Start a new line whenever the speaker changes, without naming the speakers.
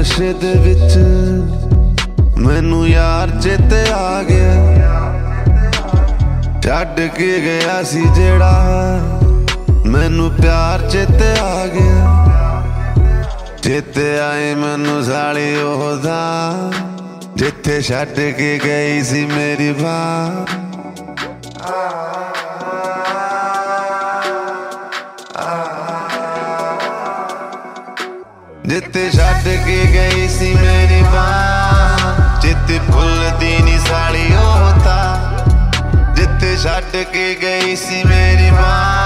नशे दे विच मैनू यार चेते आ गया, छड्ड के गया सी जेड़ा मैनू प्यार चेते आ गया। चेते आए मैनू साली ओहदा जिथे छड्ड के गई सी मेरी बात। जिथे छड्ड के गई सी मेरी बात, जिथे भुलदी नी साली ओहदा जिथे छड्ड के गई सी मेरी बात।